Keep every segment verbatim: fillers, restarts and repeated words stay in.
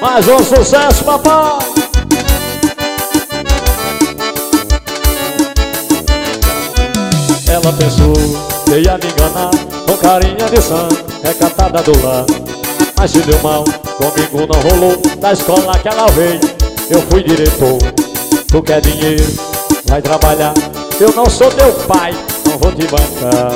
Mais um sucesso, papai. Ela pensou que ia me enganar com carinha de sangue, recatada do lar. Mas se deu mal, comigo não rolou. Da escola que ela veio, eu fui diretor. Tu quer dinheiro, vai trabalhar. Eu não sou teu pai, não vou te bancar.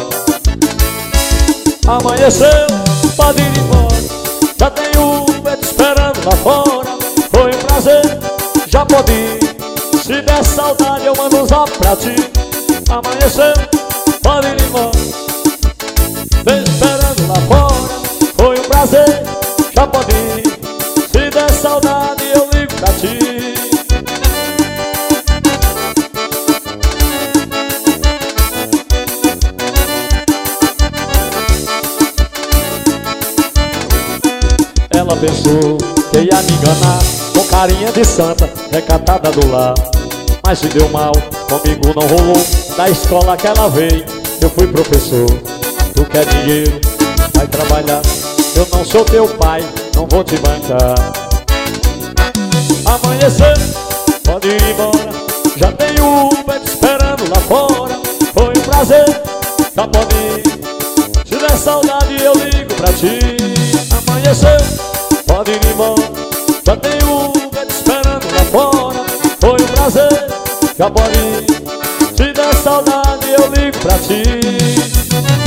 Amanheceu, pode ir embora. Já tem Uber te esperando lá fora. Foi um prazer, já pode ir. Se der saudade eu mando um zap pra ti. Amanheceu, pode ir embora. Vem esperando lá fora. Foi um prazer, já pode ir. Se der saudade eu ligo pra ti. Ela pensou que ia me enganar com carinha de santa, recatada do lar. Mas se deu mal, comigo não rolou. Da escola que ela veio, eu fui professor. Tu quer dinheiro, vai trabalhar. Eu não sou teu pai, não vou te bancar. Amanhecer, pode ir embora. Já tem Uber te esperando lá fora. Foi um prazer, já pode ir. Se der saudade eu ligo pra ti. Amanhecer, pode ir embora. Já tem Uber te esperando lá fora. Foi um prazer, já pode ir. Se der saudade eu ligo pra ti.